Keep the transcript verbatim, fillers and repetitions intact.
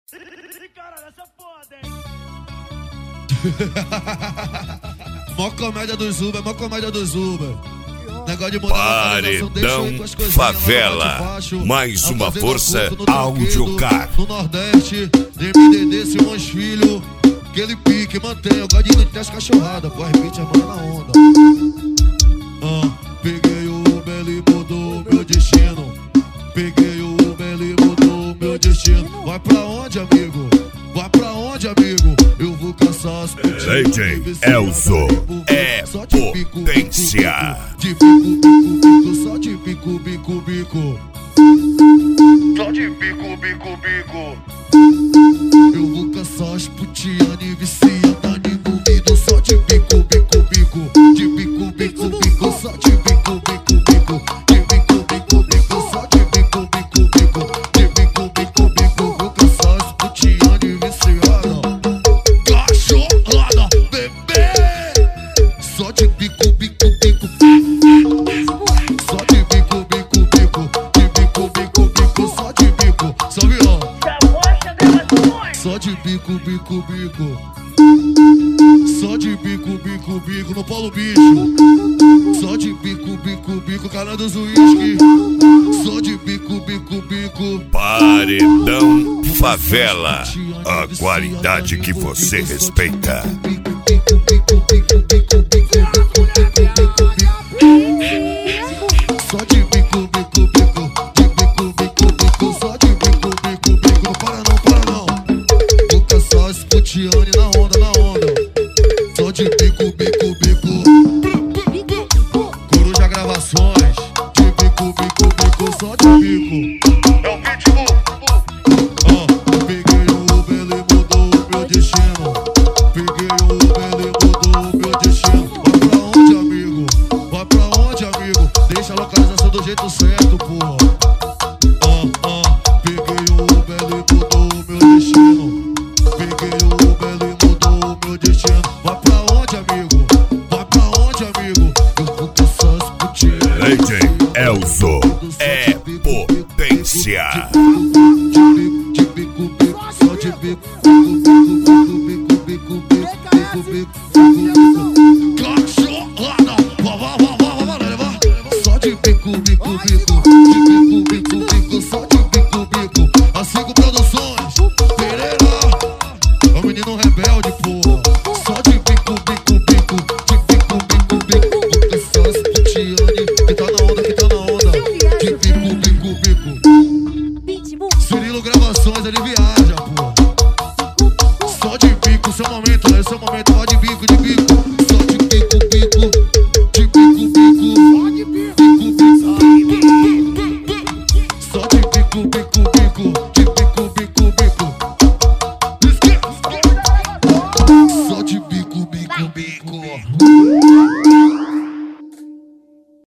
Caralho, essa foda, hein? Mó comédia dos Uber, mó comédia dos Uber. Paredão Favela, mais uma força Audiocar. No Nordeste, M D D, Simões Filho, aquele pique, mantém o gadinho de as cachorradas, corre beat, a mano na onda. Ah, peguei o Uber, ele mudou meu destino. Peguei o Uber, ele mudou meu destino. Vai pra onde, amigo? Vai pra onde, amigo? Eu vou caçar as putinhas. D J Elzo é potência. De bico, bico, bico, só de bico, bico, bico. Só de bico, bico, bico. Eu vou caçar as putinhas e viciada envolvido. Só de bico, bico, bico. De bico, bico, bico, só de bico, bico, bico. De bico, bico, bico, só de bico, bico, bico. De bico, bico, bico. Vou caçar as putinhas e viciada. Cachorrada, bebê. Só de bico, bico, bico. Só de bico, bico, bico. De bico, bico, bico. Só de bico. Salve, ó. Só de bico, bico, bico. Só de bico, bico, bico. No Paulo Bicho. Só de bico, bico, bico. Canal dos uísque. Só de bico, bico, bico. Paredão Favela, a qualidade que você respeita. Só de bico, bico, bico. De bico, bico, bico. Só de bico, bico, bico. Não para não, para não. Vou caçar esse putiane na onda, na onda. Só de bico, bico, bico. Coruja Gravações. De bico, bico, bico. Só de bico. É o pitbull. Ah, peguei o Uber, ele mudou meu destino. Peguei o Uber, ele mudou meu destino. Vai pra onde, amigo? Vai pra onde, amigo? Deixa a localização do jeito certo, porra. Ah, ah, peguei o Uber, ele mudou meu destino. Peguei o Uber, ele mudou meu destino. Vai pra onde, amigo? Vai pra onde, amigo? Eu vou caçar as putinhas. D J Elzo é potência. De bico, bico, só de bico, bico, bico, bico, bico, bico, bico, bico. Cachorrada, vá, vá, vá, vá, vá, vá, vá. Só de bico, bico, bico, de bico, bico, bico, só de bico, bico. As cinco produções, Pereira, é o menino rebelde, porra. Só de bico, bico, bico, de bico, bico, bico. Vou caçar as putiane, que tá na onda, que tá na onda. De bico, bico, bico. Cirilo Gravações, ele viaja, porra. Só de bico, seu momento, né? Seu momento, vai de bico, de bico. Só de bico, bico, de bico, bico. Só de bico, bico, bico, de bico, bico, bico. Só de bico, bico, bico.